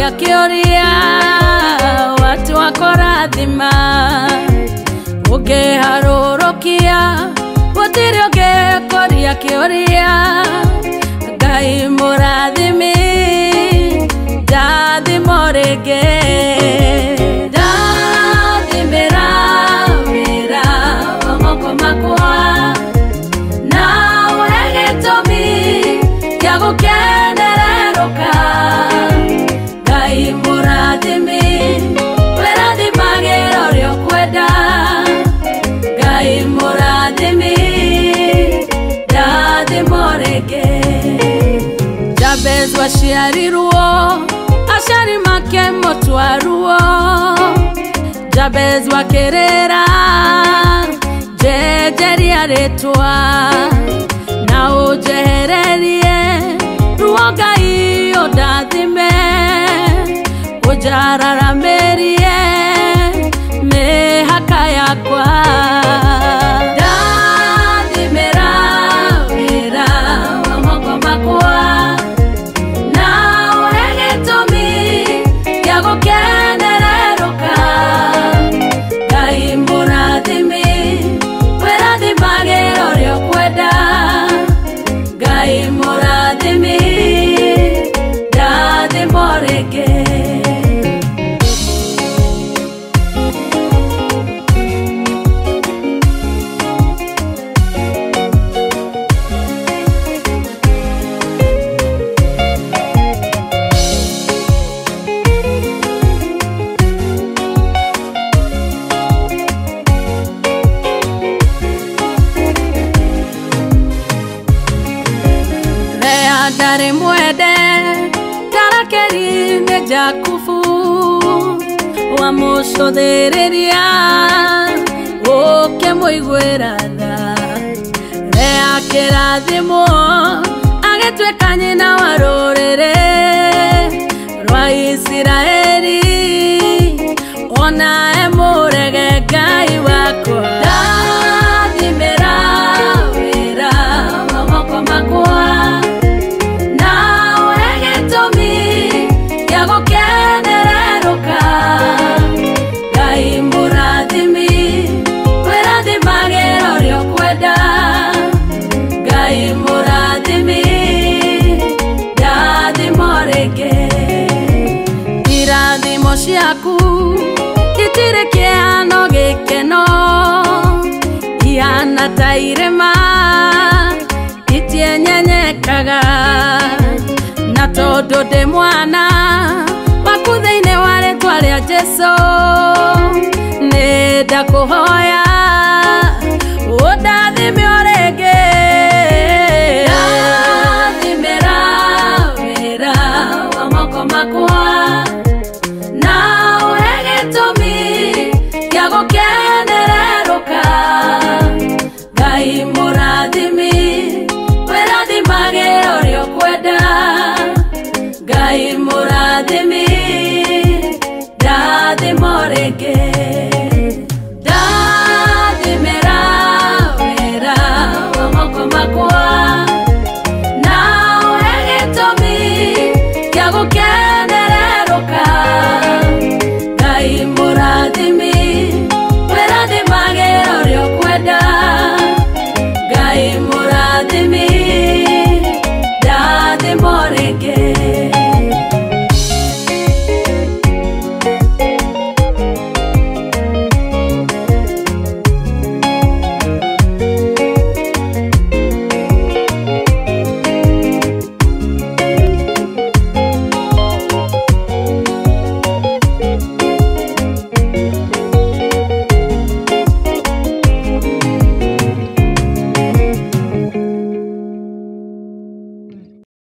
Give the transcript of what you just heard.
koria kioria watu wakorathima ukiharurukia gutiri koria kioria Ngai murathimi ndathimo ringi ndathimira wira wa moko makwa na wegetomi ya gukenereruka Ngai murathimi werathimagĩra ũrĩa ũkwenda Ngai murathimi ndathimo ringi Jabez waciarirwo aciari make mũtwaruo Jabez wakĩrĩra njenjeria rĩtwa na ũnjehererie ruo Ngai ũndathime ũnjararamĩrie mĩhaka yakwa ndathimĩra wĩra wa moko makwa na ũhe gĩtũmi gĩa gũkenereruka Ngai mũrathimi wĩrathimagĩra ũrĩa ũkwenda Ngai mũrathimi ndathimo ringi Ndari mwende tarakeri ni Jakubu wa mucothĩrĩria ũkĩmũiguĩra tha Lea kĩrathimo agĩtuĩka nyina wa rũrĩrĩ rwa Isiraeli ona emũrege Ngai wakwa ndathimĩra wĩra wa moko makwa Ngai mũrathimi wĩrathimagĩra ũrĩa ũkwenda Ngai mũrathimi ndathimo ringi irathimo ciaku itirĩ kĩhano gĩkeno ihana ta irĩma itienyenyekaga na tondũ ndĩ mwana waku thĩinĩ wa rĩtwa rĩa Jesũ nĩndakũhoya ũndathime o rĩngĩ ndathimĩra wĩra wa moko makwa na ũhe gĩtũmi gĩa gũkenereruka Ngai mũrathimi wĩrathimagĩra ũrĩa ũkwenda Ngai mũrathimi ndathimo ringi ndathimĩra wĩra wa moko makwa na ũhe gĩtũmi gĩa gũkenereruka Ngai mũrathimi wĩrathimagĩra ũrĩa ũkwenda Ngai mũrathimi ndathimo ringi